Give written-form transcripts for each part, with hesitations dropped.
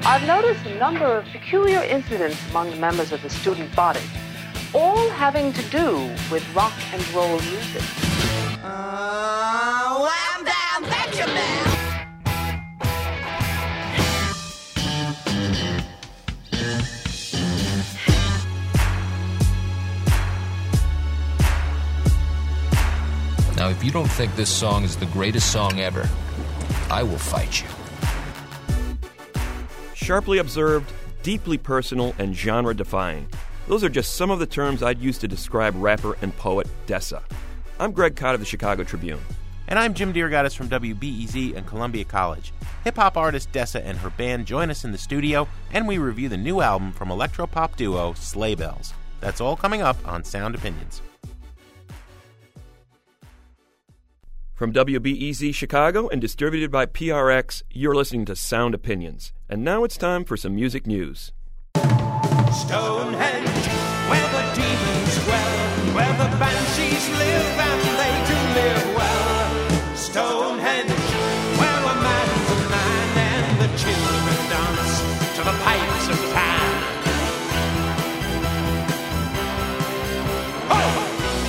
I've noticed a number of peculiar incidents among the members of the student body, all having to do with rock and roll music. I'm down, betcha now. Now, if you don't think this song is the greatest song ever, I will fight you. Sharply observed, deeply personal, and genre-defying. Those are just some of the terms I'd use to describe rapper and poet Dessa. I'm Greg Cott of the Chicago Tribune. And I'm Jim Deargaddis from WBEZ and Columbia College. Hip-hop artist Dessa and her band join us in the studio, and we review the new album from electro-pop duo Sleigh Bells. That's all coming up on Sound Opinions. From WBEZ Chicago and distributed by PRX, you're listening to Sound Opinions. And now it's time for some music news. Stonehenge, where the demons dwell, where the banshees live and they do live well. Stonehenge, where a man's a man and the children dance to the pipes of Pan. Oh!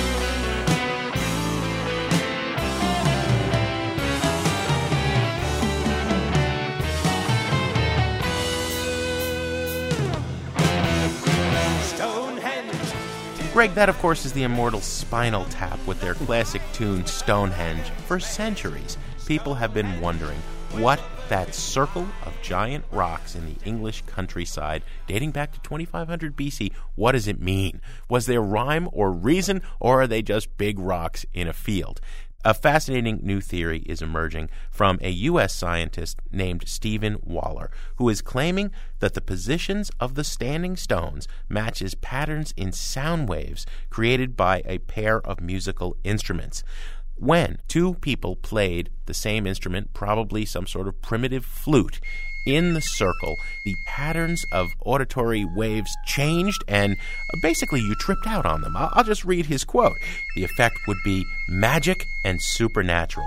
Greg, that of course is the immortal Spinal Tap with their classic tune Stonehenge. For centuries, people have been wondering what that circle of giant rocks in the English countryside, dating back to 2500 BC, what does it mean? Was there rhyme or reason, or are they just big rocks in a field? A fascinating new theory is emerging from a U.S. scientist named Stephen Waller, who is claiming that the positions of the standing stones matches patterns in sound waves created by a pair of musical instruments. When two people played the same instrument, probably some sort of primitive flute, in the circle, the patterns of auditory waves changed, and basically you tripped out on them. I'll just read his quote. The effect would be magic and supernatural.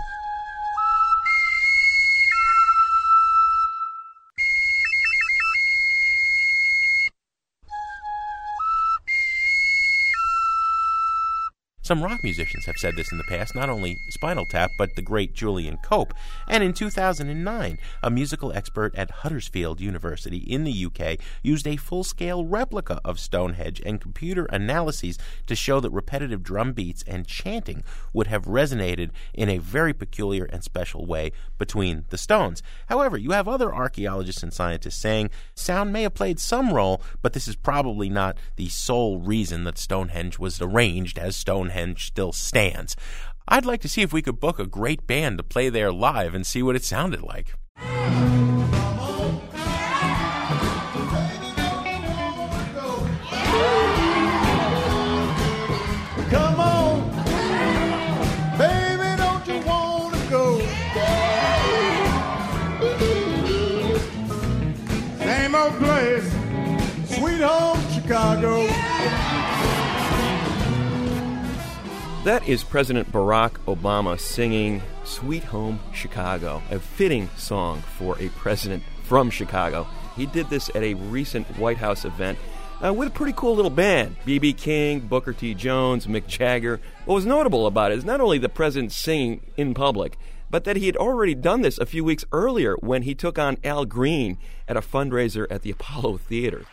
Some rock musicians have said this in the past, not only Spinal Tap, but the great Julian Cope. And in 2009, a musical expert at Huddersfield University in the UK used a full-scale replica of Stonehenge and computer analyses to show that repetitive drum beats and chanting would have resonated in a very peculiar and special way between the stones. However, you have other archaeologists and scientists saying sound may have played some role, but this is probably not the sole reason that Stonehenge was arranged as Stonehenge still stands. I'd like to see if we could book a great band to play there live and see what it sounded like. Come on, baby, don't you want to go? Same old place, sweet home Chicago. That is President Barack Obama singing Sweet Home Chicago, a fitting song for a president from Chicago. He did this at a recent White House event with a pretty cool little band. B.B. King, Booker T. Jones, Mick Jagger. What was notable about it is not only the president singing in public, but that he had already done this a few weeks earlier when he took on Al Green at a fundraiser at the Apollo Theater.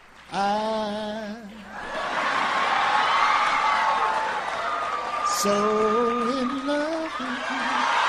So in love with you.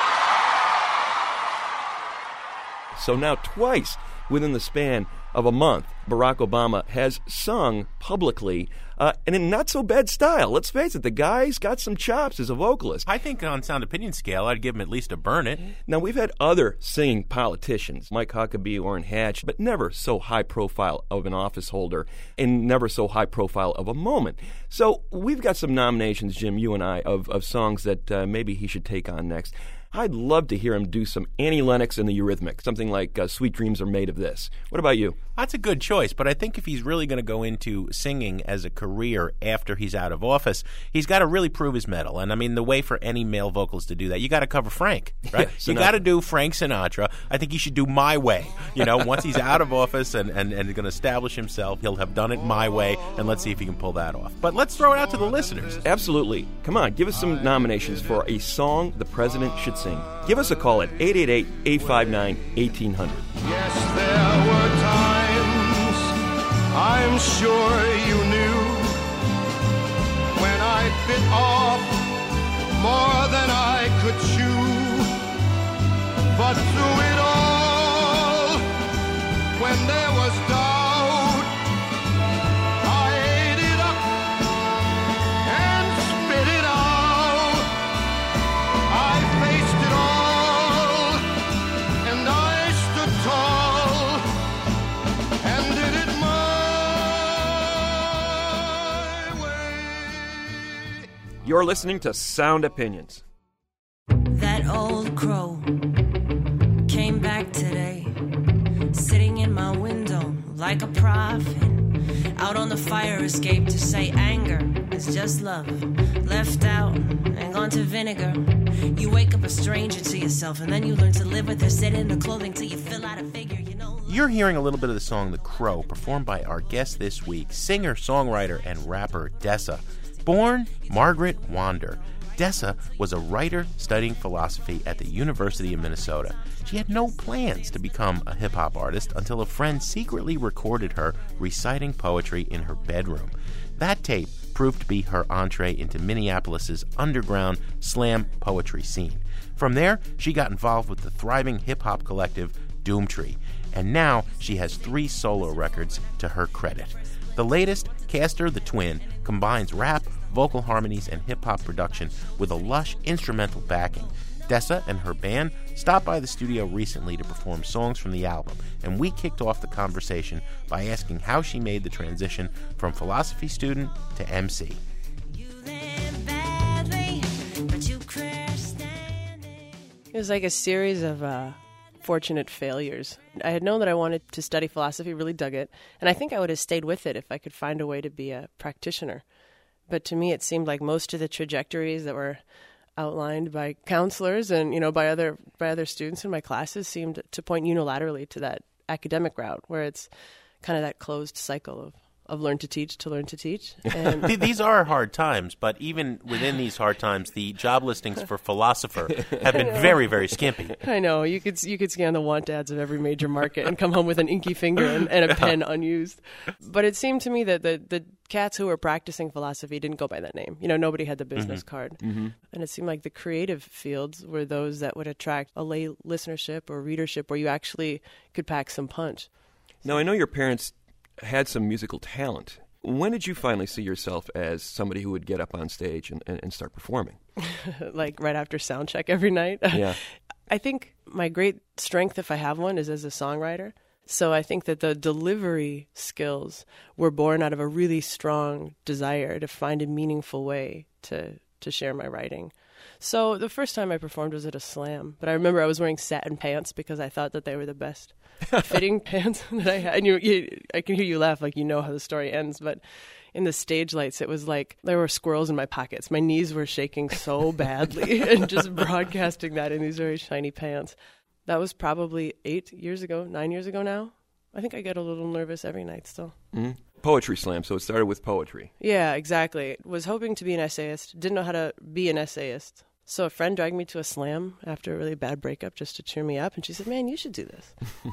So now twice within the span of a month, Barack Obama has sung publicly and in not-so-bad style. Let's face it, the guy's got some chops as a vocalist. I think on Sound Opinion scale, I'd give him at least a burn it. Now, we've had other singing politicians, Mike Huckabee, Orrin Hatch, but never so high-profile of an office holder and never so high-profile of a moment. So we've got some nominations, Jim, you and I, of songs that maybe he should take on next. I'd love to hear him do some Annie Lennox and the Eurythmics, something like Sweet Dreams Are Made of This. What about you? That's a good choice, but I think if he's really going to go into singing as a career after he's out of office, he's got to really prove his mettle. And I mean, the way for any male vocalist to do that, you got to cover Frank, right? You got to do Frank Sinatra. I think he should do My Way. You know, once he's out of office and going to establish himself, he'll have done it My Way, and let's see if he can pull that off. But let's throw it out to the listeners. Absolutely. Come on, give us some nominations for a song the president should sing. Give us a call at 888-859-1800. Yes, there were times I'm sure you knew when I bit off more than I could chew. But through it all, when there was doubt, I ate it up and spit it out. I faced it all, and I stood tall and did it my way. You're listening to Sound Opinions. That old crow came back today, sitting in my window like a prophet, out on the fire escape to say anger is just love, left out and gone to vinegar. You wake up a stranger to yourself, and then you learn to live with her, sit in the clothing till you fill out a figure, you know. You're hearing a little bit of the song The Crow, performed by our guest this week, singer, songwriter, and rapper Dessa. Born Margaret Wander, Dessa was a writer studying philosophy at the University of Minnesota. She had no plans to become a hip-hop artist until a friend secretly recorded her reciting poetry in her bedroom. That tape proved to be her entree into Minneapolis's underground slam poetry scene. From there, she got involved with the thriving hip-hop collective Doomtree, and now she has 3 solo records to her credit. The latest, Castor the Twin, combines rap, vocal harmonies, and hip-hop production with a lush instrumental backing. Dessa and her band stopped by the studio recently to perform songs from the album, and we kicked off the conversation by asking how she made the transition from philosophy student to MC. It was like a series of fortunate failures. I had known that I wanted to study philosophy, really dug it, and I think I would have stayed with it if I could find a way to be a practitioner. But to me, it seemed like most of the trajectories that were outlined by counselors and, you know, by other students in my classes seemed to point unilaterally to that academic route, where it's kind of that closed cycle of learn to teach to learn to teach. And These are hard times, but even within these hard times, the job listings for philosopher have been very, very skimpy. I know. You could scan the want ads of every major market and come home with an inky finger and a pen unused. But it seemed to me that the cats who were practicing philosophy didn't go by that name. You know, nobody had the business card. Mm-hmm. And it seemed like the creative fields were those that would attract a lay listenership or readership where you actually could pack some punch. Now, I know your parents had some musical talent. When did you finally see yourself as somebody who would get up on stage and start performing? Like right after sound check every night? Yeah. I think my great strength, if I have one, is as a songwriter. So I think that the delivery skills were born out of a really strong desire to find a meaningful way to share my writing. So the first time I performed was at a slam, but I remember I was wearing satin pants because I thought that they were the best fitting pants that I had. And I can hear you laugh like you know how the story ends, but in the stage lights, it was like there were squirrels in my pockets. My knees were shaking so badly and just broadcasting that in these very shiny pants. That was probably 9 years ago now. I think I get a little nervous every night still. Mm-hmm. Poetry slam, so it started with poetry. Yeah, exactly. Was hoping to be an essayist, didn't know how to be an essayist. So a friend dragged me to a slam after a really bad breakup just to cheer me up, and she said, "Man, you should do this."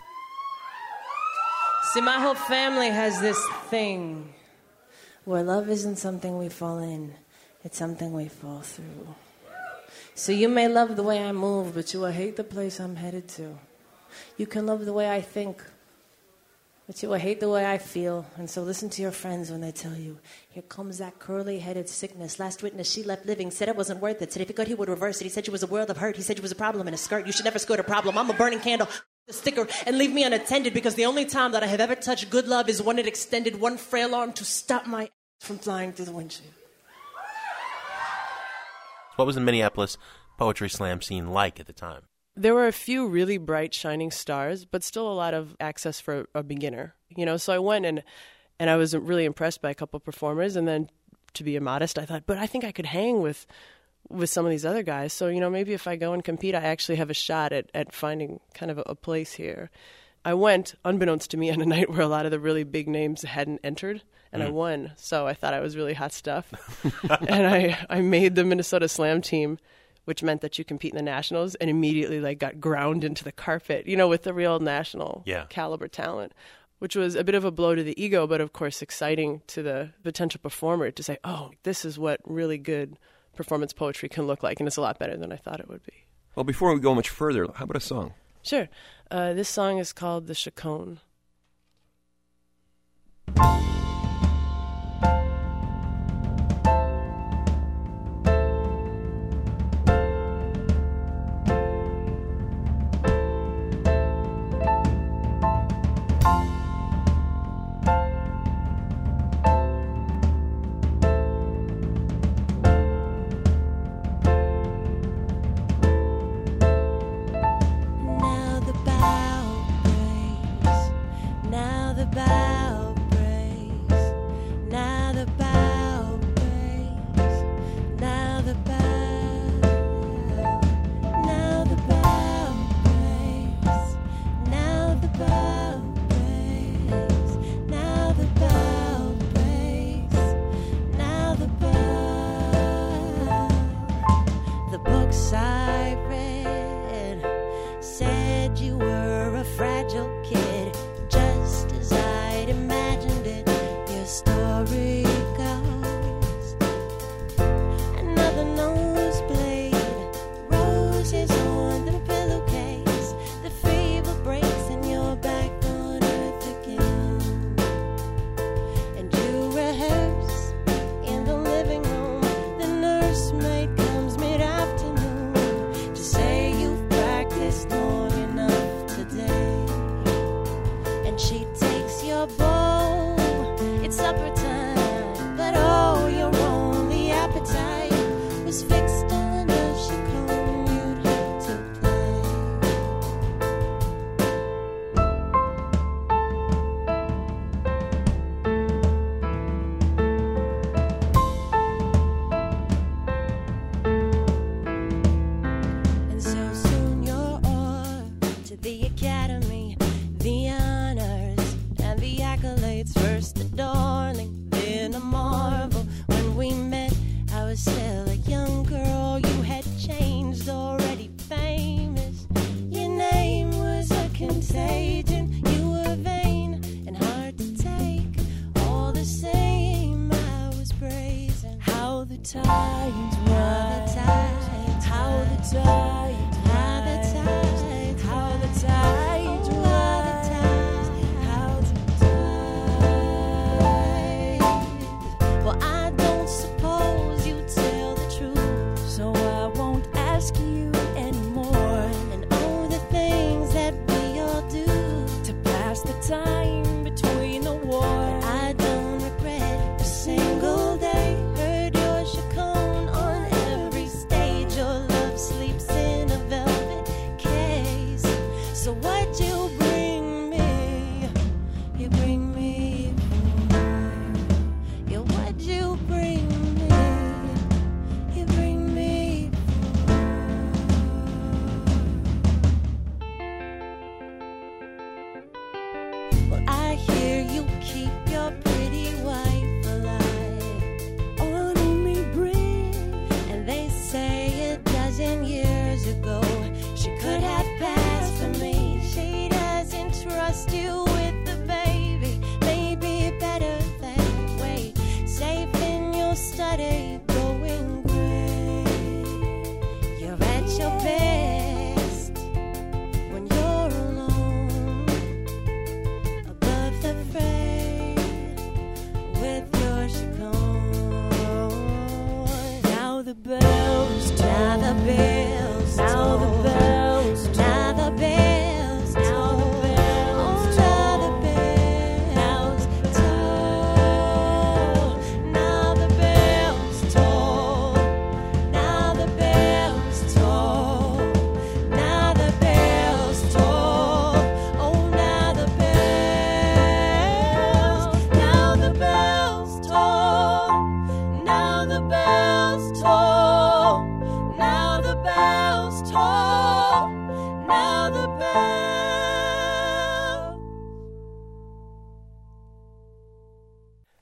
See, my whole family has this thing where love isn't something we fall in, it's something we fall through. So you may love the way I move, but you will hate the place I'm headed to. You can love the way I think, but you will hate the way I feel. And so listen to your friends when they tell you, here comes that curly-headed sickness. Last witness, she left living, said it wasn't worth it. Said if he could, he would reverse it. He said she was a world of hurt. He said she was a problem in a skirt. You should never skirt a problem. I'm a burning candle, a sticker, and leave me unattended, because the only time that I have ever touched good love is when it extended one frail arm to stop my from flying through the windshield. What was in Minneapolis poetry slam scene like at the time? There were a few really bright, shining stars, but still a lot of access for a beginner. So I went and I was really impressed by a couple of performers, and then, to be immodest, I thought, but I think I could hang with some of these other guys. So, maybe if I go and compete, I actually have a shot at finding kind of a place here. I went, unbeknownst to me, on a night where a lot of the really big names hadn't entered, and I won. So I thought I was really hot stuff. And I made the Minnesota Slam team, which meant that you compete in the nationals, and immediately got ground into the carpet, with the real national caliber talent, which was a bit of a blow to the ego, but of course exciting to the potential performer to say, oh, this is what really good performance poetry can look like, and it's a lot better than I thought it would be. Well, before we go much further, how about a song? Sure. This song is called The Chaconne. Above the fray.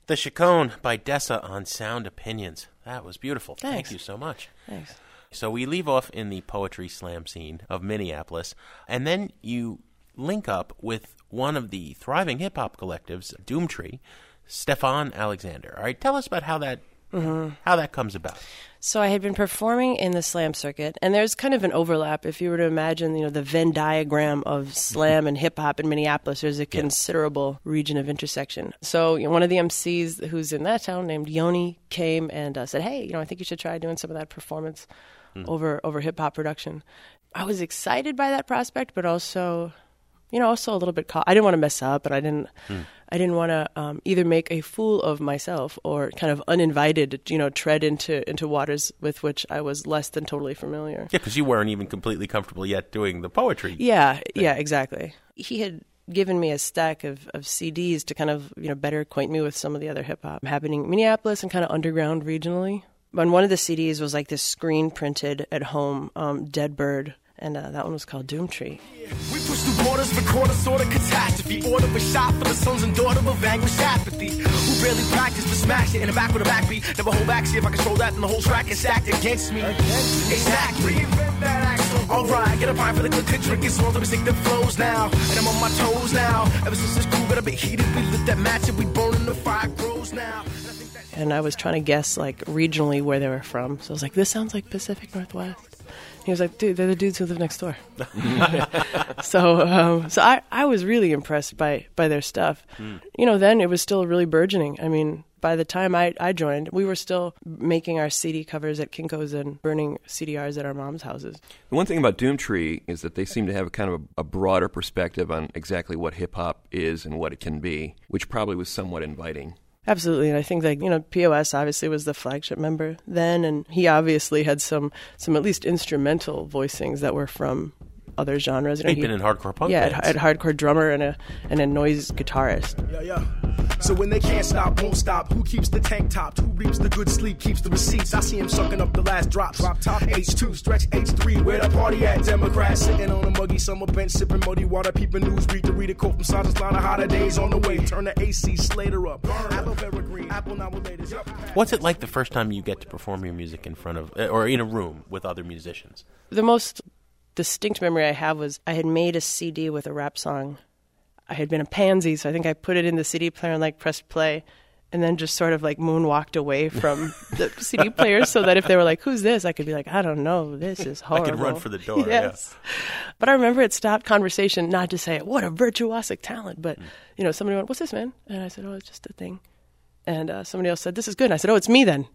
The Chaconne by Dessa on Sound Opinions. That was beautiful. Thanks. Thank you so much. Thanks. So we leave off in the poetry slam scene of Minneapolis, and then you link up with one of the thriving hip-hop collectives, Doomtree, Stefan Alexander. All right, tell us about how that comes about. So I had been performing in the slam circuit, and there's kind of an overlap. If you were to imagine, the Venn diagram of slam and hip-hop in Minneapolis, there's a considerable region of intersection. So one of the MCs who's in that town named Yoni came and said, hey, I think you should try doing some of that performance over hip-hop production. I was excited by that prospect, but also a little bit I didn't want to mess up, and I didn't want to either make a fool of myself or kind of uninvited, tread into waters with which I was less than totally familiar. Yeah, because you weren't even completely comfortable yet doing the poetry. Yeah, exactly. He had given me a stack of CDs to kind of, better acquaint me with some of the other hip-hop happening in Minneapolis and kind of underground regionally. And one of the CDs was like this screen-printed at home Dead Bird. And that one was called Doomtree. We push through borders, record a sort of catastrophe. Order a shot for the sons and daughter of vanquished apathy. Who barely practice but smash it in the back with a backbeat. Never hold back, see if I control that, and the whole track is stacked against me. Exactly. Alright, get a pint for the good drink. It's all the music that flows now. And I'm on my toes now. Ever since this crew got a bit heated, we lit that match and we burning the fire grows now. And I was trying to guess, regionally where they were from. So I was like, this sounds like Pacific Northwest. He was like, dude, they're the dudes who live next door. So I was really impressed by their stuff. Then it was still really burgeoning. I mean, by the time I joined, we were still making our CD covers at Kinko's and burning CDRs at our mom's houses. The one thing about Doomtree is that they seem to have kind of a broader perspective on exactly what hip-hop is and what it can be, which probably was somewhat inviting. Absolutely, and I think POS obviously was the flagship member then, and he obviously had some at least instrumental voicings that were from other genres. He'd been in hardcore punk bands. Yeah, a hardcore drummer and a noise guitarist. Yeah. So when they can't stop, won't stop, who keeps the tank topped? Who reaps the good sleep, keeps the receipts? I see him sucking up the last drops. Drop top H2, stretch H3, where the party at? Democrats sitting on a muggy summer bench, sipping muddy water, peeping news, read a quote from Sergeant's line of hotter days on the way. Turn the AC Slater up. Aloe vera green, apple now latest. What's it like the first time you get to perform your music in front of, or in a room with other musicians? The most distinct memory I have was I had made a CD with a rap song. I had been a pansy, so I think I put it in the CD player and pressed play, and then just sort of moonwalked away from the CD player so that if they were like, who's this? I could be like, I don't know, this is horrible. I could run for the door, yes. Yeah. But I remember it stopped conversation, not to say, what a virtuosic talent, but, somebody went, what's this, man? And I said, oh, it's just a thing. And somebody else said, this is good. And I said, oh, it's me then,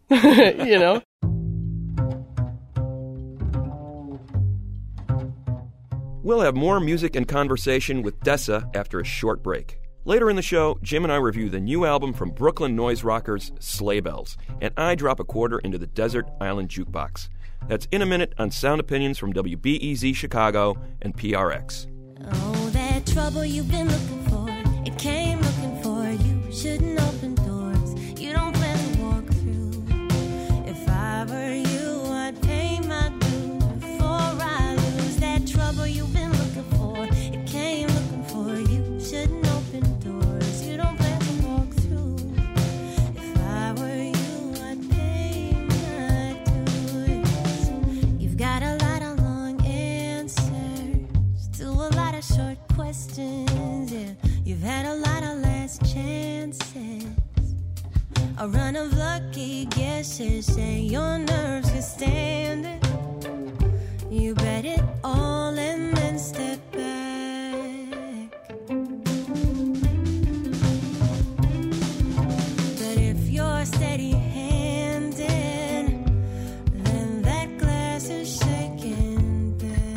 We'll have more music and conversation with Dessa after a short break. Later in the show, Jim and I review the new album from Brooklyn noise rockers Sleigh Bells, and I drop a quarter into the Desert Island Jukebox. That's in a minute on Sound Opinions from WBEZ Chicago and PRX. Oh, that trouble you've been looking for, it came looking for you. Shouldn't open doors you don't plan to walk through. If I were you, I'd pay my dues before I lose that trouble you've been looking for. It came looking for you. Shouldn't open doors you don't plan to walk through. If I were you, I'd pay my dues. You've got a lot of long answers to a lot of short questions. Yeah, you've had a lot of last chances. A run of lucky guesses say your nerves can stand it. You bet it all and then step back. But if you're steady-handed, then that glass is shaking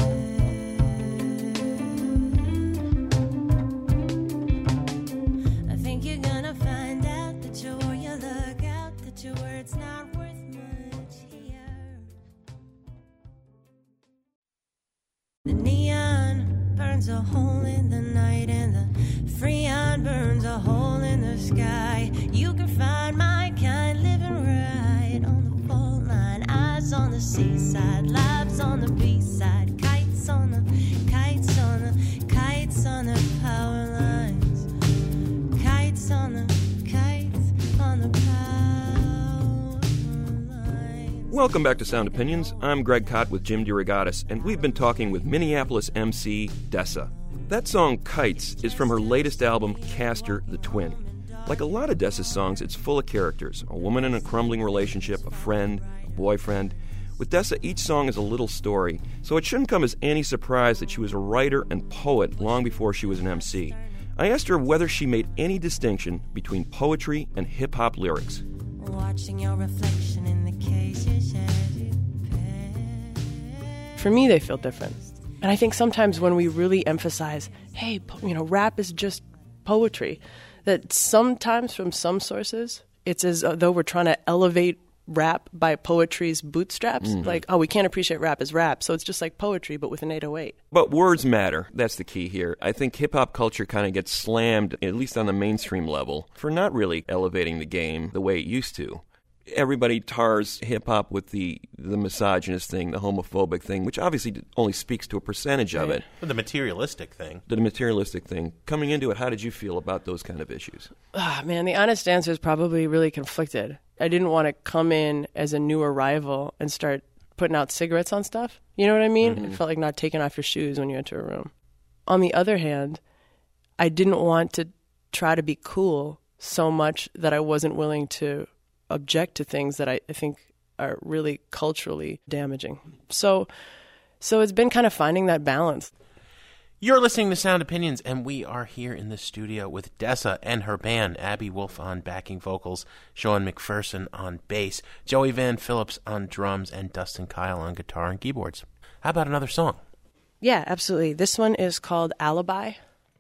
back. I think you're gonna find out that you wore your luck out, that your word's not worth much here. The neon burns a hole in the night, and the freon burns a hole in the sky. You can find my kind living right on the fault line. Eyes on the seaside, lives on the B-side. Kites on the power lines. Kites on the Welcome back to Sound Opinions. I'm Greg Kot with Jim DeRogatis, and we've been talking with Minneapolis MC Dessa. That song, Kites, is from her latest album, Castor the Twin. Like a lot of Dessa's songs, it's full of characters. A woman in a crumbling relationship, a friend, a boyfriend. With Dessa, each song is a little story, so it shouldn't come as any surprise that she was a writer and poet long before she was an MC. I asked her whether she made any distinction between poetry and hip-hop lyrics. Watching your reflection in the case you shed. For me, they feel different. And I think sometimes when we really emphasize, hey, rap is just poetry, that sometimes from some sources, it's as though we're trying to elevate rap by poetry's bootstraps. Mm-hmm. Like, oh, we can't appreciate rap as rap, so it's just like poetry, but with an 808. But words matter. That's the key here. I think hip-hop culture kind of gets slammed, at least on the mainstream level, for not really elevating the game the way it used to. Everybody tars hip-hop with the misogynist thing, the homophobic thing, which obviously only speaks to a percentage of it. But the materialistic thing. The materialistic thing. Coming into it, how did you feel about those kind of issues? Man, the honest answer is probably really conflicted. I didn't want to come in as a new arrival and start putting out cigarettes on stuff. You know what I mean? Mm-hmm. It felt like not taking off your shoes when you enter a room. On the other hand, I didn't want to try to be cool so much that I wasn't willing to object to things that I think are really culturally damaging. So it's been kind of finding that balance. You're listening to Sound Opinions, and we are here in the studio with Dessa and her band, Abby Wolf on backing vocals, Sean McPherson on bass, Joey Van Phillips on drums, and Dustin Kyle on guitar and keyboards. How about another song? Yeah, absolutely. This one is called Alibi.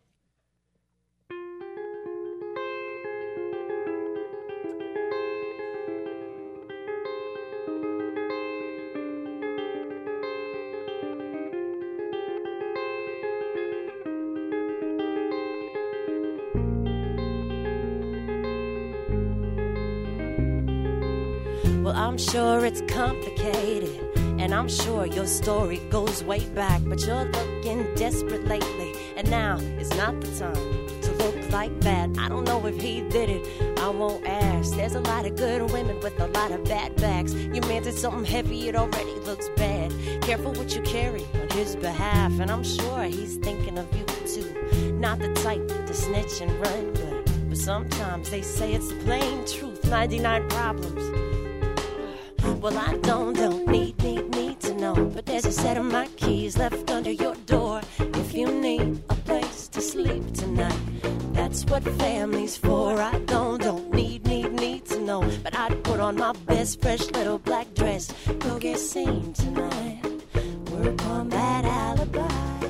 Well, I'm sure it's complicated, and I'm sure your story goes way back, but you're looking desperate lately, and now is not the time to look like that. I don't know if he did it, I won't ask. There's a lot of good women with a lot of bad backs. You man did something heavy, it already looks bad. Careful what you carry on his behalf, and I'm sure he's thinking of you too. Not the type to snitch and run, but sometimes they say it's the plain truth. 99 problems. Well, I don't need to know, but there's a set of my keys left under your door. If you need a place to sleep tonight, that's what family's for. I don't need to know, but I'd put on my best fresh little black dress, go get seen tonight, work on that alibi.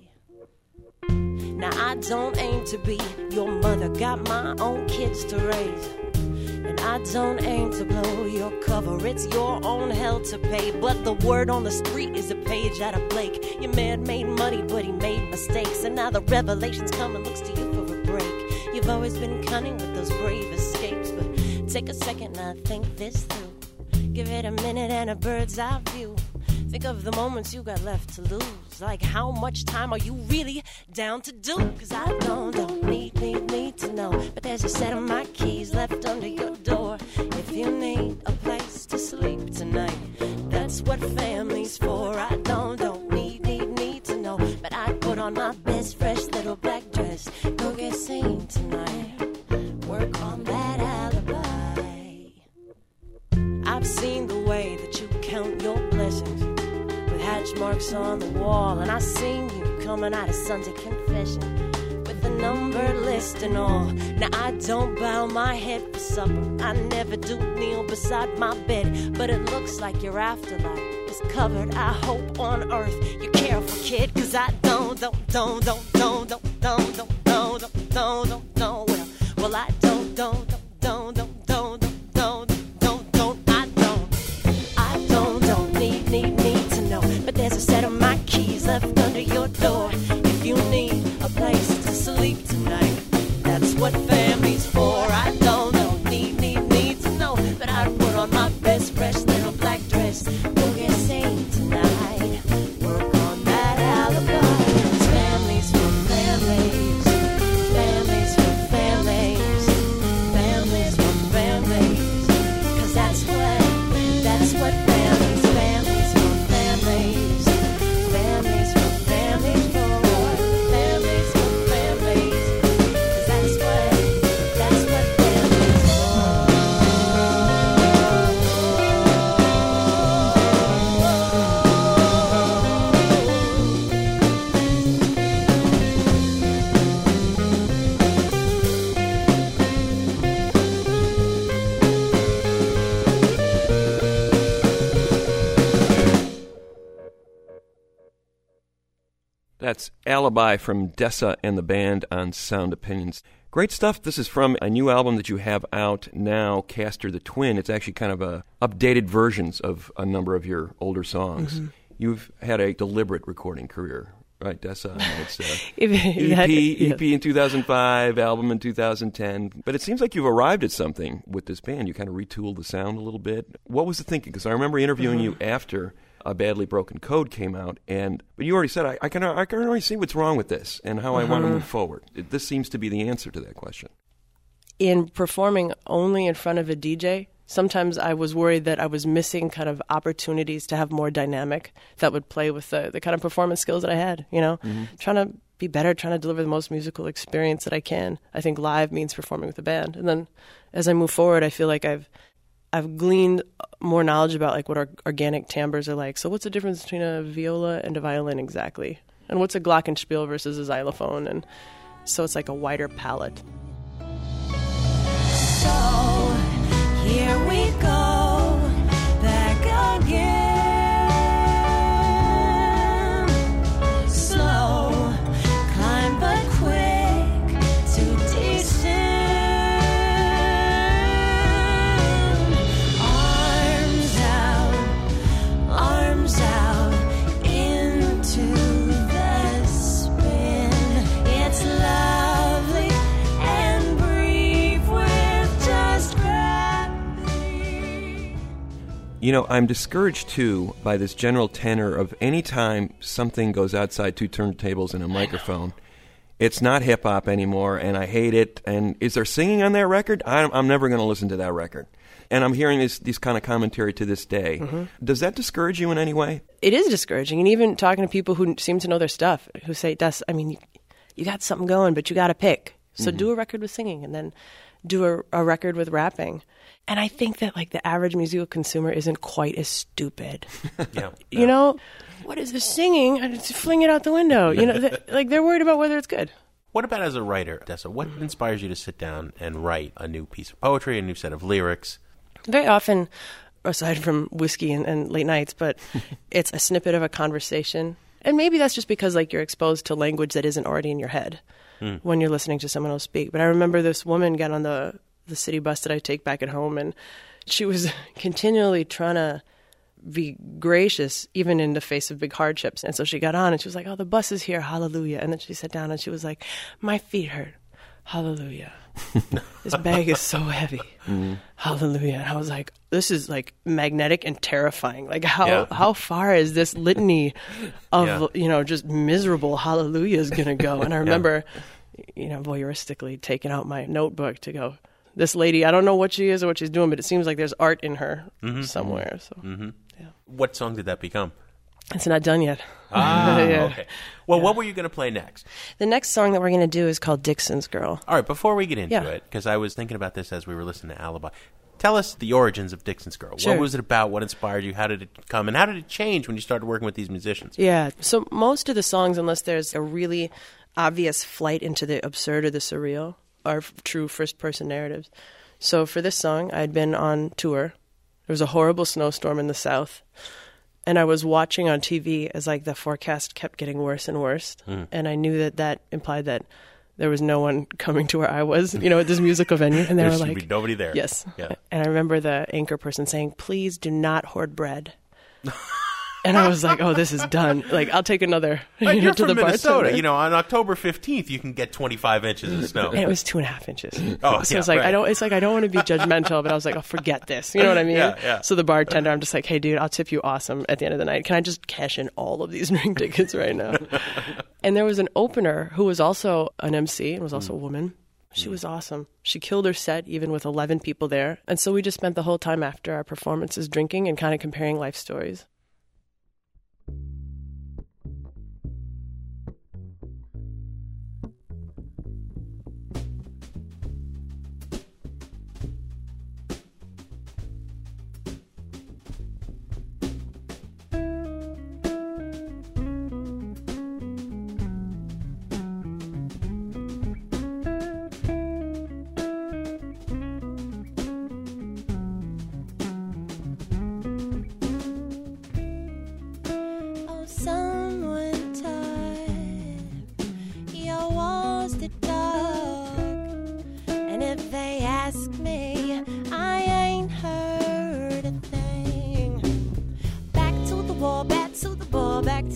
Now I don't aim to be your mother, got my own kids to raise. And I don't aim to blow your cover, it's your own hell to pay. But the word on the street is a page out of Blake. Your man made money, but he made mistakes, and now the revelation's coming, looks to you for a break. You've always been cunning with those brave escapes, but take a second now, think this through. Give it a minute and a bird's eye view. Think of the moments you got left to lose. Like how much time are you really down to do? Cause I don't need to know, but there's a set of my keys left under your door. If you need a place to sleep tonight, that's what family's for. I don't need to know, but I put on my best fresh little black dress, go get seen tonight, work on that alibi. I've seen the way that you count your blessings with hatch marks on the wall, and I seen you coming out of Sunday confession with the number list and all. Now I don't bow my head for supper, I never do kneel beside my bed, but it looks like your afterlife is covered, I hope on earth. You're careful, kid, cause I don't. Well, I don't. Need to know, but there's a set of my keys left under your door. If you need a place to sleep tonight, that's what family's for. I don't need to know, but I put on my best fresh little black dress, go get seen tonight, work on that alibi. It's families for families, families for families, families for families, cause that's what That's Alibi from Dessa and the band on Sound Opinions. Great stuff. This is from a new album that you have out now, Castor the Twin. It's actually kind of updated versions of a number of your older songs. Mm-hmm. You've had a deliberate recording career, right, Dessa? It's EP in 2005, album in 2010. But it seems like you've arrived at something with this band. You kind of retooled the sound a little bit. What was the thinking? Because I remember interviewing you after A Badly Broken Code came out, but you already said, I can already see what's wrong with this and how I want to move forward. This seems to be the answer to that question. In performing only in front of a DJ, sometimes I was worried that I was missing kind of opportunities to have more dynamic that would play with the kind of performance skills that I had, Trying to be better, trying to deliver the most musical experience that I can. I think live means performing with a band. And then as I move forward, I feel like I've gleaned more knowledge about like what organic timbres are like. So what's the difference between a viola and a violin exactly? And what's a glockenspiel versus a xylophone? And so it's like a wider palette. So here we go, back again. Slow, climb but quick to descend. Arms out into the spin. It's lovely and brief with just gravity. I'm discouraged, too, by this general tenor of any time something goes outside two turntables and a microphone, it's not hip-hop anymore, and I hate it. And is there singing on that record? I'm never going to listen to that record. And I'm hearing these kind of commentary to this day. Mm-hmm. Does that discourage you in any way? It is discouraging. And even talking to people who seem to know their stuff, who say, you got something going, but you got to pick. So do a record with singing and then do a record with rapping. And I think that like the average musical consumer isn't quite as stupid. Yeah. What is this singing? I just fling it out the window. They're worried about whether it's good. What about as a writer, Dessa? What inspires you to sit down and write a new piece of poetry, a new set of lyrics? Very often, aside from whiskey and late nights, but it's a snippet of a conversation. And maybe that's just because like you're exposed to language that isn't already in your head when you're listening to someone else speak. But I remember this woman got on the city bus that I take back at home, and she was continually trying to be gracious even in the face of big hardships. And so she got on and she was like, oh, the bus is here, hallelujah. And then she sat down and she was like, my feet hurt, hallelujah. This bag is so heavy, hallelujah. And I was like, this is like magnetic and terrifying. Like how far is this litany of just miserable hallelujahs gonna go? And I remember voyeuristically taking out my notebook to go, this lady, I don't know what she is or what she's doing, but it seems like there's art in her somewhere. So, yeah. What song did that become? It's not done yet. Okay. Well, what were you going to play next? The next song that we're going to do is called Dixon's Girl. All right, before we get into it, because I was thinking about this as we were listening to Alibi, tell us the origins of Dixon's Girl. Sure. What was it about? What inspired you? How did it come? And how did it change when you started working with these musicians? Yeah, so most of the songs, unless there's a really obvious flight into the absurd or the surreal, are true first-person narratives. So for this song, I'd been on tour. There was a horrible snowstorm in the South, and I was watching on TV as like the forecast kept getting worse and worse, and I knew that implied that there was no one coming to where I was, at this musical venue, and they were like, "There should be nobody there." Yes, yeah. And I remember the anchor person saying, "Please do not hoard bread." And I was like, oh, this is done. Like, I'll take another you're to from the Minnesota. bartender. On October 15th, you can get 25 inches of snow. And it was 2.5 inches. Oh, so yeah, it's like, right. I don't want to be judgmental, but I was like, oh, forget this. You know what I mean? Yeah. So the bartender, I'm just like, hey, dude, I'll tip you awesome at the end of the night. Can I just cash in all of these drink tickets right now? And there was an opener who was also an MC and was also a woman. She was awesome. She killed her set even with 11 people there. And so we just spent the whole time after our performances drinking and kind of comparing life stories.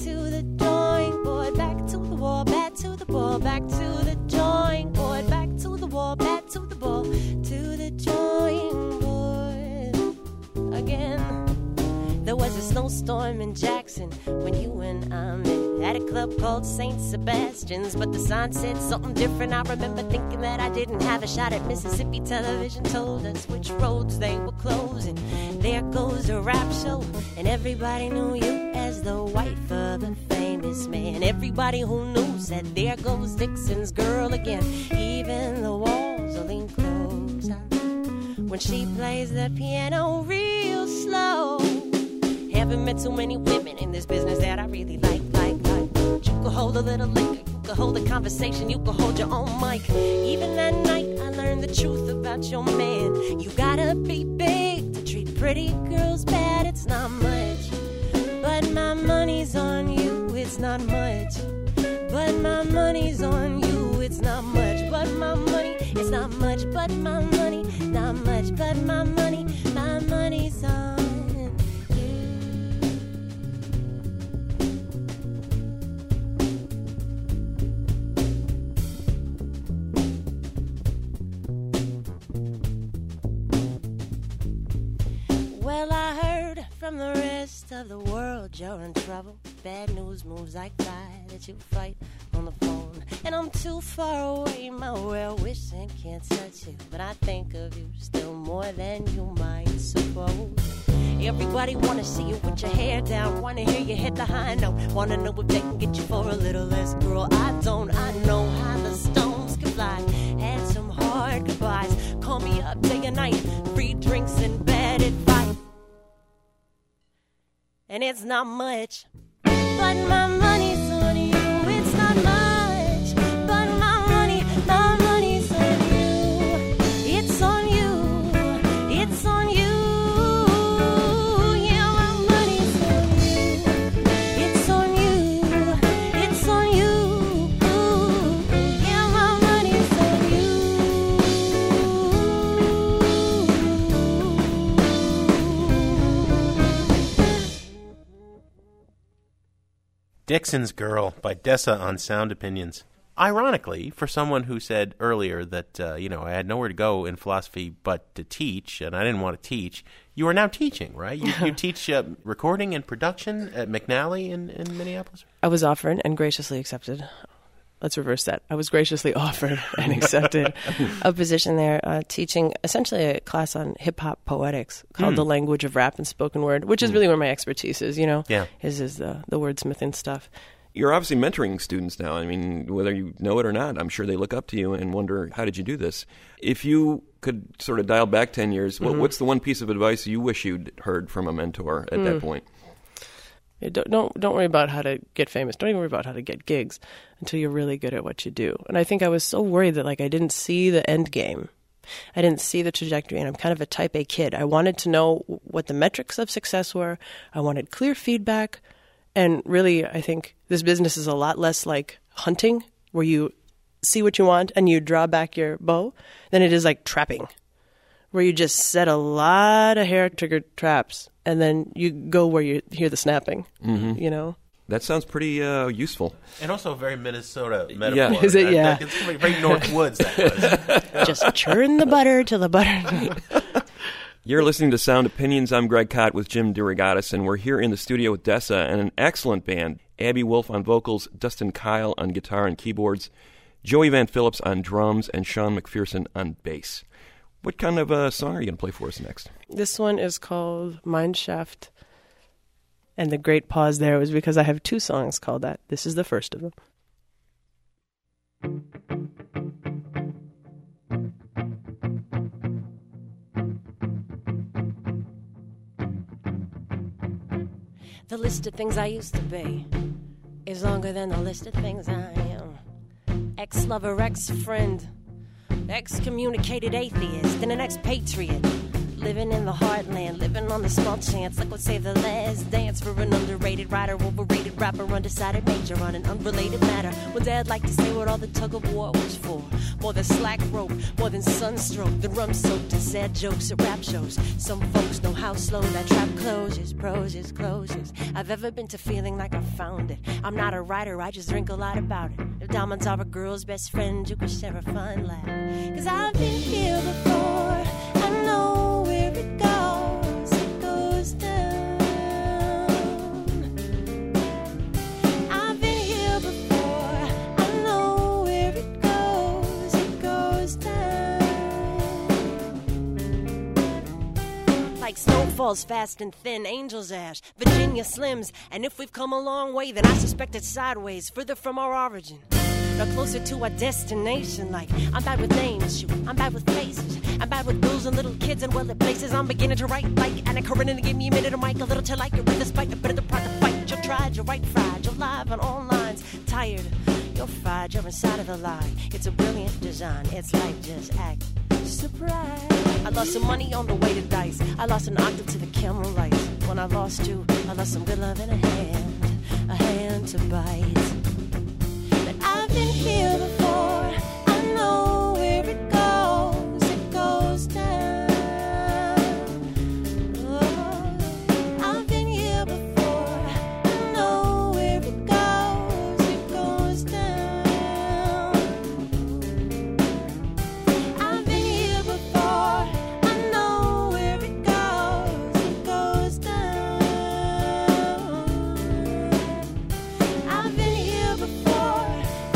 to the drawing board, back to the wall, back to the ball, back to the drawing board, back to the wall, back to the ball, to the drawing board again. There was a snowstorm in Jackson when you and I met at a club called St. Sebastian's, but the sign said something different. I remember thinking that I didn't have a shot at Mississippi. Television told us which roads they were closing. There goes a rap show, and everybody knew you as the wife of a famous man. Everybody who knew said, there goes Dixon's girl again. Even the walls will lean close when she plays the piano real slow. Haven't met too many women in this business that I really like. You could hold a little liquor, you could hold a conversation, you could hold your own mic. Even that night, I learned the truth about your man. You gotta be big to treat pretty girls bad. It's not much, but my money's on you. It's not much, but my money's on you. It's not much, but my money. It's not much, but my money. Not much, but my money. My money's on. Well, I heard from the rest of the world you're in trouble. Bad news moves like fire that you fight on the phone. And I'm too far away, my well-wishing can't touch you. But I think of you still more than you might suppose. Everybody wanna see you with your hair down, wanna hear you hit the high note, wanna know if they can get you for a little less. Girl, I don't, I know how the stones can fly. Had some hard goodbyes, call me up day and night, free drinks and bad advice. And it's not much, but my money's on you. It's not much, but my money's on you. It's on you, it's on you. Yeah, my money's on you. It's on you, it's on you. Yeah, my money's on Dixon's Girl by Dessa on Sound Opinions. Ironically, for someone who said earlier that, I had nowhere to go in philosophy but to teach, and I didn't want to teach, you are now teaching, right? You teach recording and production at McNally in Minneapolis? I was offered and graciously accepted. Let's reverse that. I was graciously offered and accepted a position there teaching essentially a class on hip-hop poetics called The Language of Rap and Spoken Word, which is really where my expertise is, Yeah. is the wordsmithing stuff. You're obviously mentoring students now. I mean, whether you know it or not, I'm sure they look up to you and wonder, how did you do this? If you could sort of dial back 10 years, what's the one piece of advice you wish you'd heard from a mentor at that point? Yeah, don't worry about how to get famous. Don't even worry about how to get gigs until you're really good at what you do. And I think I was so worried that I didn't see the end game. I didn't see the trajectory, and I'm kind of a type A kid. I wanted to know what the metrics of success were. I wanted clear feedback. And really, I think this business is a lot less like hunting, where you see what you want and you draw back your bow, than it is like trapping, where you just set a lot of hair-triggered traps, and then you go where you hear the snapping, That sounds pretty useful. And also a very Minnesota metaphor. Yeah. Is it? Yeah. It's very North Woods, that was. Just churn the butter till the butter... You're listening to Sound Opinions. I'm Greg Kot with Jim DeRogatis, and we're here in the studio with Dessa and an excellent band. Abby Wolf on vocals, Dustin Kyle on guitar and keyboards, Joey Van Phillips on drums, and Sean McPherson on bass. What kind of song are you going to play for us next? This one is called Mineshaft, and the great pause there was because I have two songs called that. This is the first of them. The list of things I used to be is longer than the list of things I am. Ex-lover, ex-friend, excommunicated atheist, and an expatriate. living in the heartland, living on the small chance. Like would say the last dance for an underrated writer, overrated rapper, undecided major on an unrelated matter. Well, Dad liked to say what all the tug of war was for. More than slack rope, more than sunstroke, than rum soaked and sad jokes at rap shows. Some folks know how slow that trap closes, proses, closes. I've ever been to feeling like I found it. I'm not a writer, I just drink a lot about it. If diamonds are a girl's best friend, you can share a fine laugh. Cause I've been here before, I know where it goes down. I've been here before, I know where it goes down. Like snow falls fast and thin, Angel's Ash, Virginia Slims. And if we've come a long way, then I suspect it's sideways, further from our origin, or closer to our destination. Like, I'm bad with names, shoot, I'm bad with places, I'm bad with bills and little kids and well-lit places. I'm beginning to write like Anna Karenina, give me a minute of mic, a little till I get rid of spite, a bit of the pride to fight. You're tried, you're right fried, you're live on all lines, tired, you're fried, you're inside of the lie. It's a brilliant design, it's like just act surprised. I lost some money on the way to dice, I lost an octave to the camel lights. When I lost you, I lost some good love and a hand to bite. I've been here before, I know where it goes down. Oh, I've been here before, I know where it goes down. I've been here before, I know where it goes down. I've been here before,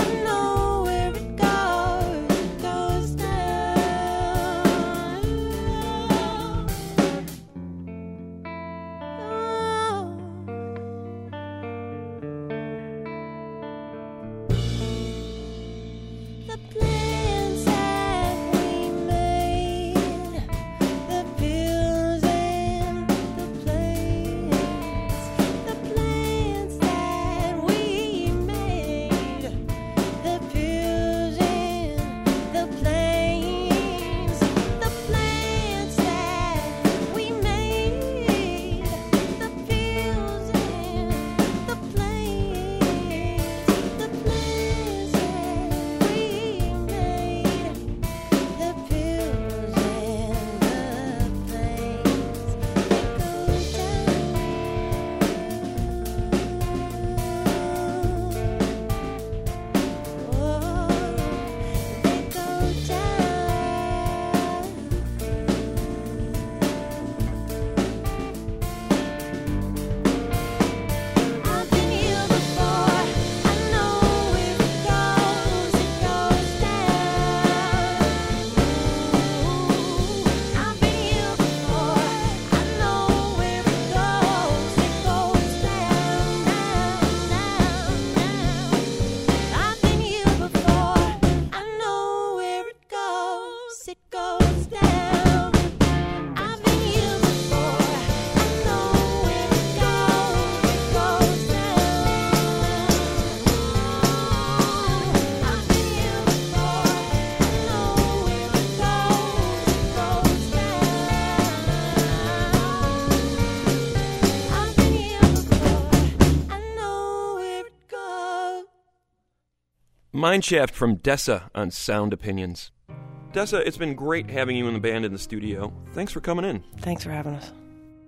Mineshaft from Dessa on Sound Opinions. Dessa, it's been great having you and the band in the studio. Thanks for coming in. Thanks for having us.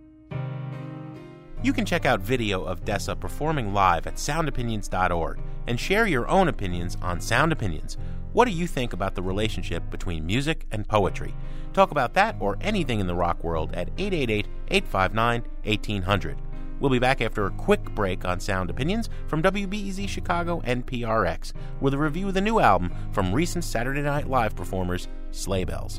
You can check out video of Dessa performing live at soundopinions.org and share your own opinions on Sound Opinions. What do you think about the relationship between music and poetry? Talk about that or anything in the rock world at 888-859-1800. We'll be back after a quick break on Sound Opinions from WBEZ Chicago and PRX with a review of the new album from recent Saturday Night Live performers, Sleigh Bells.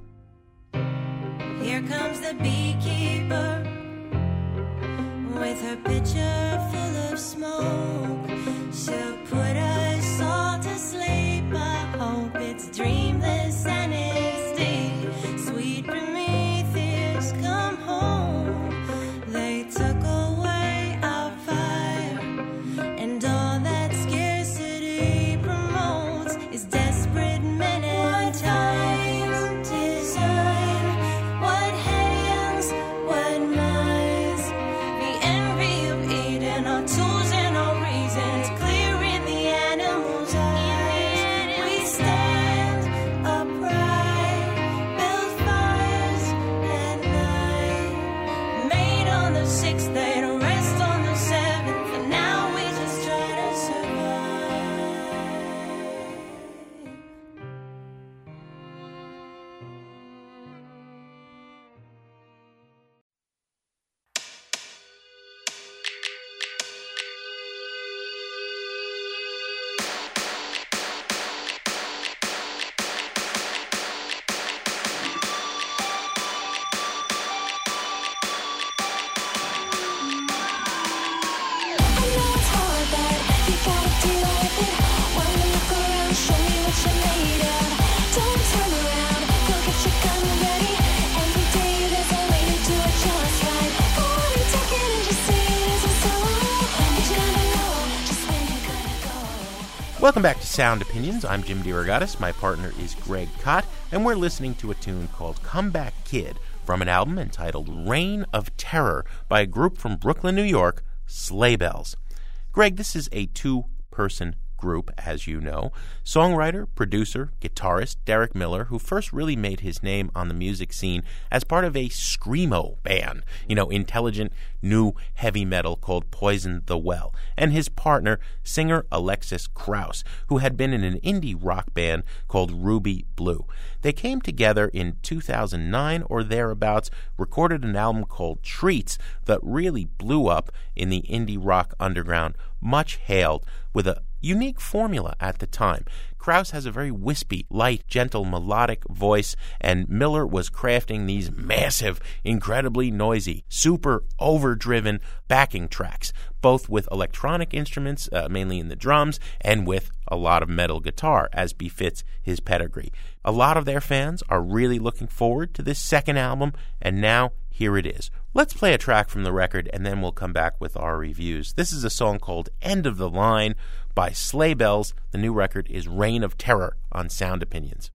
Here comes the beekeeper with her pitcher full of smoke. She'll put us all to sleep. I hope it's dreamless and it's deep. Sweet Prometheus, come home. They took away our fire, and all that scarcity promotes is desperate men and time. Design what hate. Welcome back to Sound Opinions. I'm Jim DeRogatis. My partner is Greg Kot, and we're listening to a tune called Comeback Kid from an album entitled Reign of Terror by a group from Brooklyn, New York, Sleigh Bells. Greg, this is a two-person group, as you know. Songwriter, producer, guitarist Derek Miller, who first really made his name on the music scene as part of a screamo band, intelligent new heavy metal called Poison the Well, and his partner, singer Alexis Krauss, who had been in an indie rock band called Ruby Blue. They came together in 2009 or thereabouts, recorded an album called Treats that really blew up in the indie rock underground, much hailed, with a unique formula at the time. Krauss has a very wispy, light, gentle, melodic voice, and Miller was crafting these massive, incredibly noisy, super overdriven backing tracks, both with electronic instruments, mainly in the drums, and with a lot of metal guitar, as befits his pedigree. A lot of their fans are really looking forward to this second album, and now here it is. Let's play a track from the record, and then we'll come back with our reviews. This is a song called End of the Line by Sleigh Bells. The new record is Reign of Terror on Sound Opinions.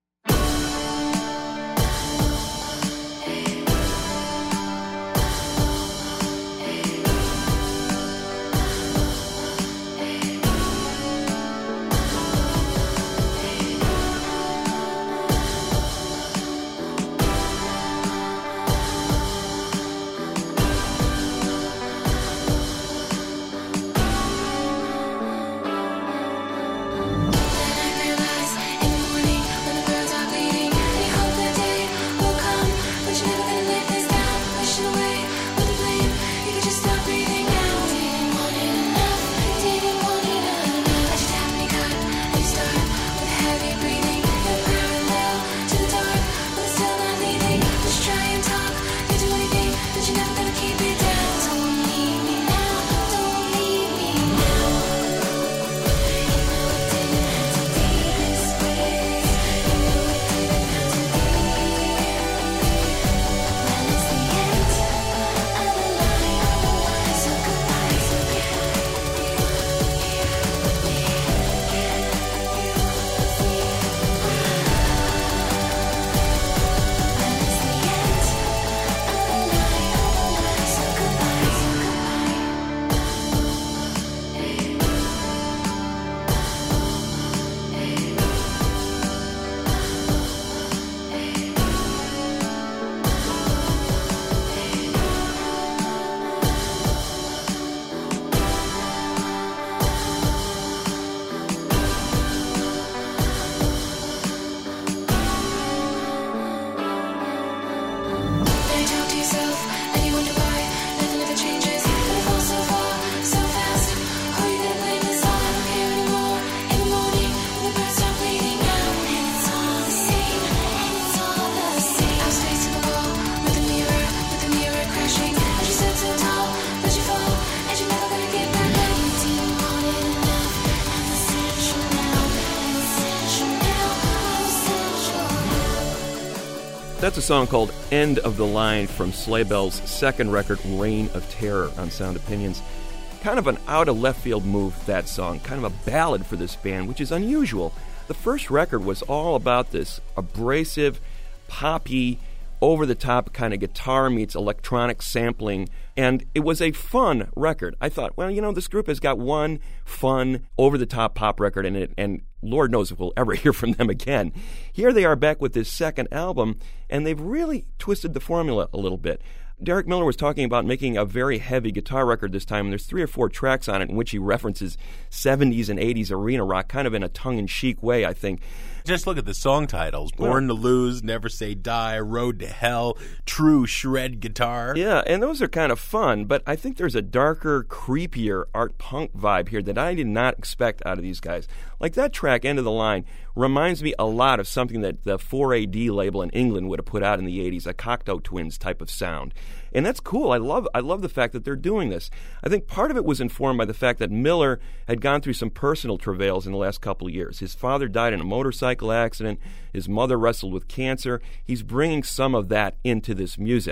That's a song called End of the Line from Sleigh Bells' second record, Reign of Terror, on Sound Opinions. Kind of an out-of-left-field move, that song. Kind of a ballad for this band, which is unusual. The first record was all about this abrasive, poppy, over-the-top kind of guitar meets electronic sampling, and it was a fun record. I thought, well, this group has got one fun, over-the-top pop record in it, and Lord knows if we'll ever hear from them again. Here they are back with this second album, and they've really twisted the formula a little bit. Derek Miller was talking about making a very heavy guitar record this time, and there's 3 or 4 tracks on it in which he references 70s and 80s arena rock, kind of in a tongue-in-cheek way, I think. Just look at the song titles. Born to Lose, Never Say Die, Road to Hell, True Shred Guitar. Yeah, and those are kind of fun, but I think there's a darker, creepier art punk vibe here that I did not expect out of these guys. Like that track, End of the Line, reminds me a lot of something that the 4AD label in England would have put out in the 80s, a Cocteau Twins type of sound. And that's cool. I love the fact that they're doing this. I think part of it was informed by the fact that Miller had gone through some personal travails in the last couple of years. His father died in a motorcycle accident. His mother wrestled with cancer. He's bringing some of that into this music.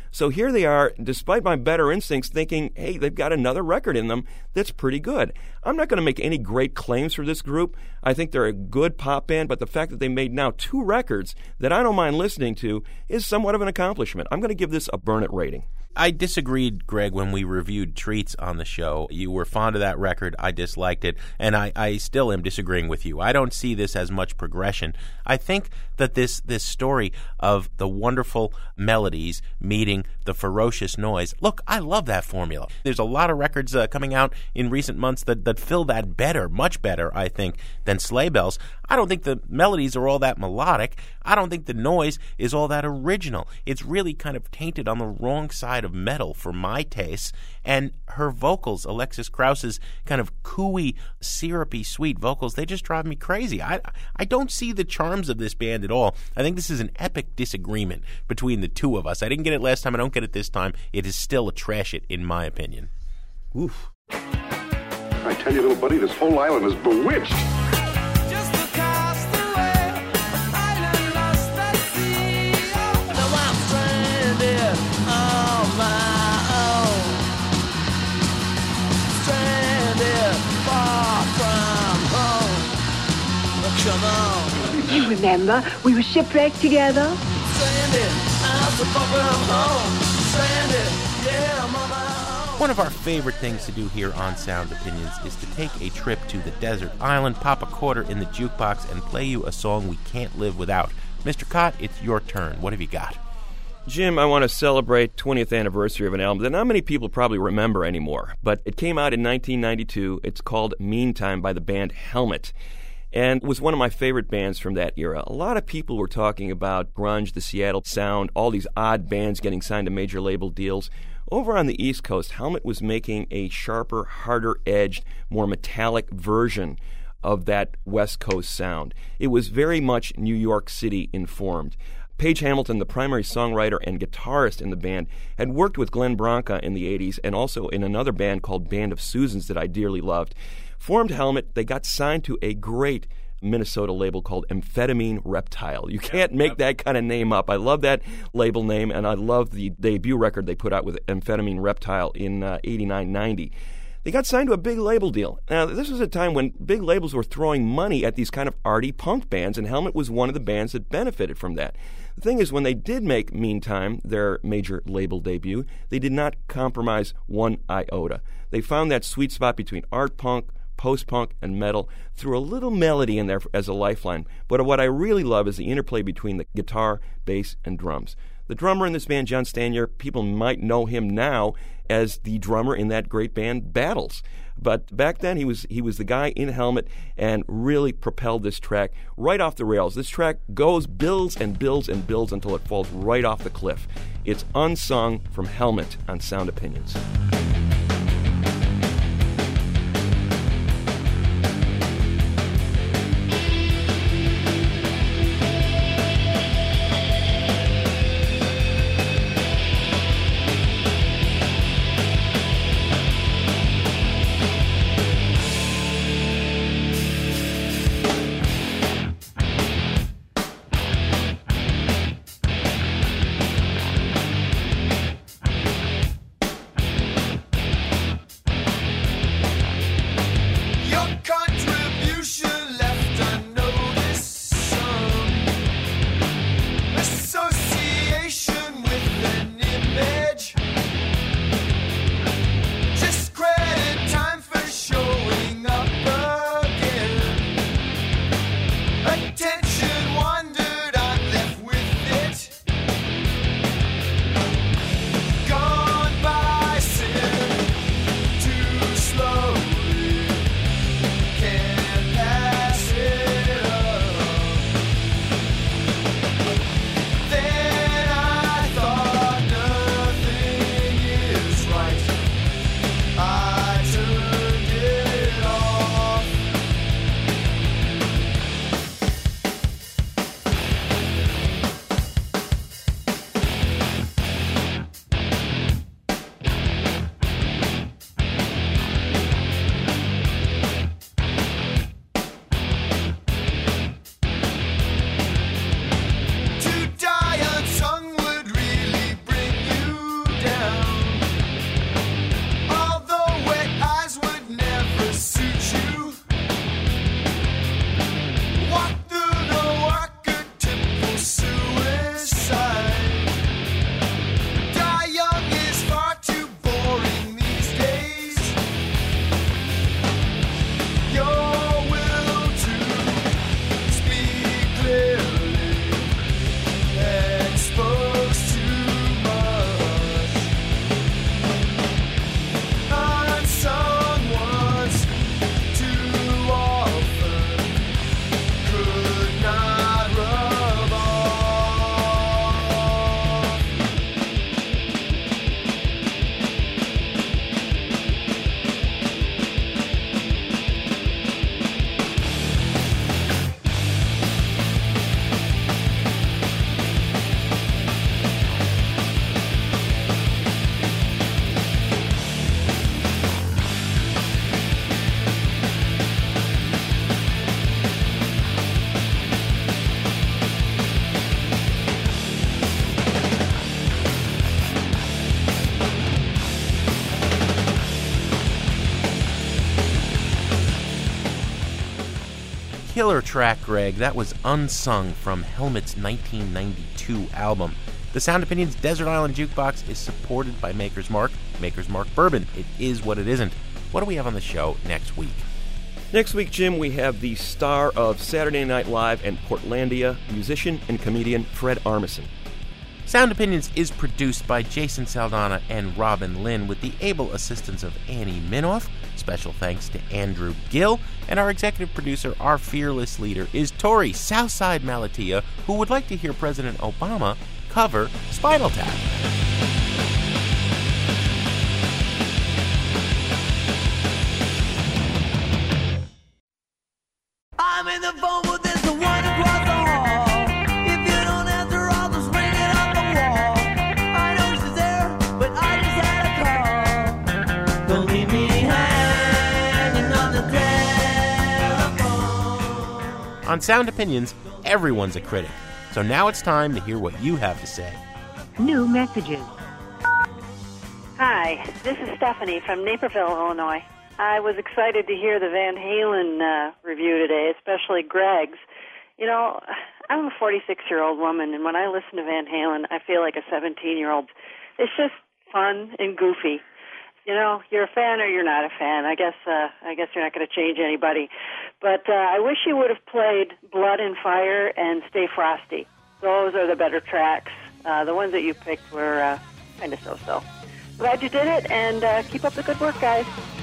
So here they are, despite my better instincts, thinking, hey, they've got another record in them that's pretty good. I'm not going to make any great claims for this group. I think they're a good pop band, but the fact that they made now 2 records that I don't mind listening to is somewhat of an accomplishment. I'm going to give this a burn it rating. I disagreed, Greg, when we reviewed Treats on the show. You were fond of that record. I disliked it, and I still am disagreeing with you. I don't see this as much progression. I think that this story of the wonderful melodies meeting the ferocious noise, look, I love that formula. There's a lot of records coming out in recent months that fill that better, much better, I think, than Sleigh Bells. I don't think the melodies are all that melodic. I don't think the noise is all that original. It's really kind of tainted on the wrong side of metal for my taste. And her vocals, Alexis Krauss's kind of cooey, syrupy, sweet vocals, they just drive me crazy. I don't see the charms of this band at all. I think this is an epic disagreement between the two of us. I didn't get it last time. I don't get it this time. It is still a trash it, in my opinion. Oof. I tell you, little buddy, this whole island is bewitched. You remember, we were shipwrecked together? One of our favorite things to do here on Sound Opinions is to take a trip to the desert island, pop a quarter in the jukebox, and play you a song we can't live without. Mr. Cott, it's your turn. What have you got? Jim, I want to celebrate 20th anniversary of an album that not many people probably remember anymore, but it came out in 1992. It's called Meantime by the band Helmet, and was one of my favorite bands from that era. A lot of people were talking about grunge, the Seattle sound, all these odd bands getting signed to major label deals. Over on the East Coast, Helmet was making a sharper, harder-edged, more metallic version of that West Coast sound. It was very much New York City informed. Page Hamilton, the primary songwriter and guitarist in the band, had worked with Glenn Branca in the 80s and also in another band called Band of Susans that I dearly loved. Formed Helmet, they got signed to a great Minnesota label called Amphetamine Reptile. You can't make that kind of name up. I love that label name, and I love the debut record they put out with Amphetamine Reptile in 89-90. They got signed to a big label deal. Now, this was a time when big labels were throwing money at these kind of arty punk bands, and Helmet was one of the bands that benefited from that. The thing is, when they did make Meantime, their major label debut, they did not compromise one iota. They found that sweet spot between art punk, post-punk, and metal, threw a little melody in there as a lifeline. But what I really love is the interplay between the guitar, bass, and drums. The drummer in this band, John Stanier, people might know him now as the drummer in that great band Battles. But back then he was the guy in Helmet and really propelled this track right off the rails. This track builds and builds and builds until it falls right off the cliff. It's Unsung from Helmet on Sound Opinions. Killer track, Greg. That was Unsung from Helmet's 1992 album. The Sound Opinions Desert Island Jukebox is supported by Maker's Mark. Maker's Mark Bourbon. It is what it isn't. What do we have on the show next week? Next week, Jim, we have the star of Saturday Night Live and Portlandia, musician and comedian Fred Armisen. Sound Opinions is produced by Jason Saldana and Robin Lynn with the able assistance of Annie Minoff. Special thanks to Andrew Gill. And our executive producer, our fearless leader, is Tori Southside Malatia, who would like to hear President Obama cover Spinal Tap. I'm in the phone with this one across the hall. If you don't answer, I'll just ring it off the wall. I know she's there, but I just had a call. Don't leave me hanging on the telephone. On Sound Opinions, everyone's a critic. So now it's time to hear what you have to say. New messages. Hi, this is Stephanie from Naperville, Illinois. I was excited to hear the Van Halen review today, especially Greg's. You know, I'm a 46-year-old woman, and when I listen to Van Halen, I feel like a 17-year-old. It's just fun and goofy. You know, you're a fan or you're not a fan. I guess you're not going to change anybody. But I wish you would have played Blood and Fire and Stay Frosty. Those are the better tracks. The ones that you picked were kind of so-so. Glad you did it, and keep up the good work, guys.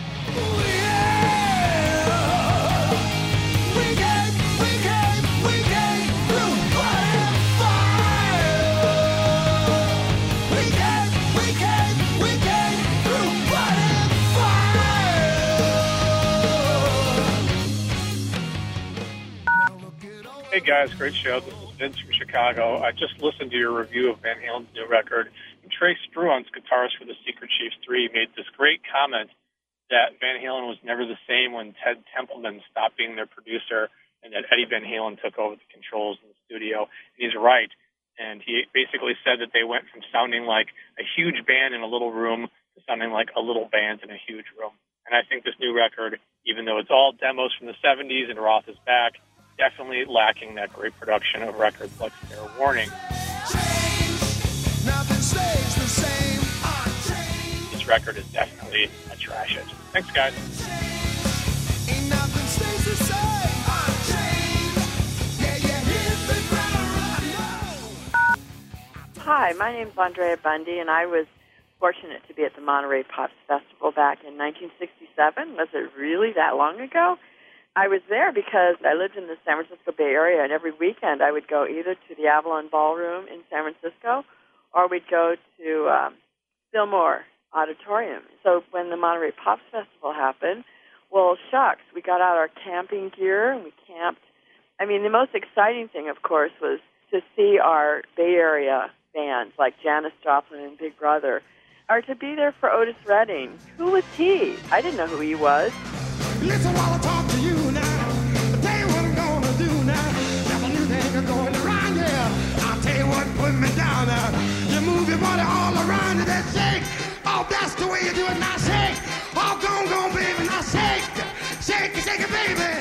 Hey guys, great show. This is Vince from Chicago. I just listened to your review of Van Halen's new record. And Trey Struance, guitarist for the Secret Chiefs 3, made this great comment that Van Halen was never the same when Ted Templeman stopped being their producer and that Eddie Van Halen took over the controls in the studio. And he's right. And he basically said that they went from sounding like a huge band in a little room to sounding like a little band in a huge room. And I think this new record, even though it's all demos from the 70s and Roth is back, definitely lacking that great production of records like Fair Warning. This record is definitely a trash it. Thanks, guys. Hi, my name's Andrea Bundy, and I was fortunate to be at the Monterey Pops Festival back in 1967. Was it really that long ago? I was there because I lived in the San Francisco Bay Area, and every weekend I would go either to the Avalon Ballroom in San Francisco or we'd go to Fillmore Auditorium. So when the Monterey Pops Festival happened, well, shucks, we got out our camping gear and we camped. I mean, the most exciting thing, of course, was to see our Bay Area bands like Janis Joplin and Big Brother, or to be there for Otis Redding. Who was he? I didn't know who he was. Listen while I talk to you now. I'll tell you what I'm gonna do now. There's a new thing going around here. I'll tell you what, put me down now. You move your body all around and then shake. Oh, that's the way you do it. Now shake. Oh, go, baby. Now shake. Shake it, baby.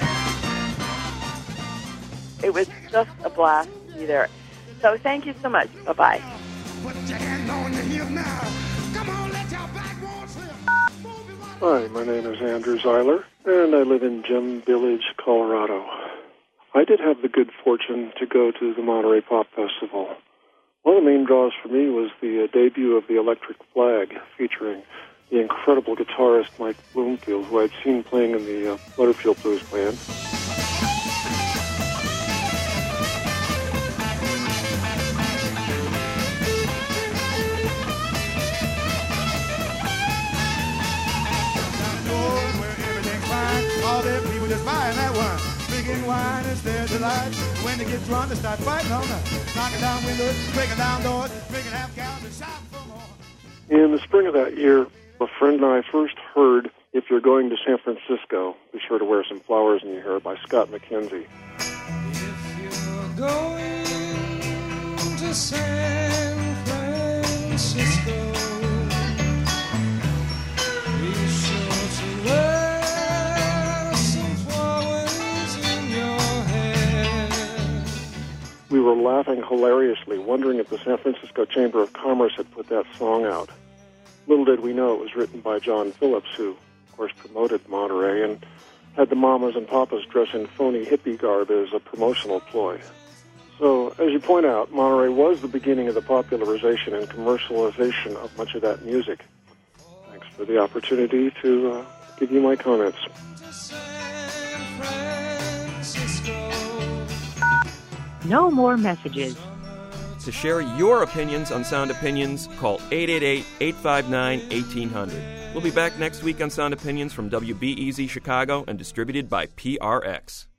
It was just a blast to be there. So thank you so much. Bye-bye. Put your hand on your hip now. Come on, let your backbone slip. Hi, my name is Andrew Zeiler, and I live in Gem Village, Colorado. I did have the good fortune to go to the Monterey Pop Festival. One of the main draws for me was the debut of the Electric Flag, featuring the incredible guitarist Mike Bloomfield, who I'd seen playing in the Butterfield Blues Band. All them people just buying that one. Drinking wine is their delight. When they get drunk, they start fighting all night. Knocking down windows, breaking down doors, drinking half gallons and shouting for more. In the spring of that year, a friend and I first heard If You're Going to San Francisco, Be Sure to Wear Some Flowers in Your Hair by Scott McKenzie. If you're going to San Francisco, be sure to wear some flowers in your hair. laughing hilariously, wondering if the San Francisco Chamber of Commerce had put that song out. Little did we know it was written by John Phillips, who, of course, promoted Monterey and had the mamas and papas dress in phony hippie garb as a promotional ploy. So, as you point out, Monterey was the beginning of the popularization and commercialization of much of that music. Thanks for the opportunity to give you my comments. No more messages. To share your opinions on Sound Opinions, call 888-859-1800. We'll be back next week on Sound Opinions from WBEZ Chicago and distributed by PRX.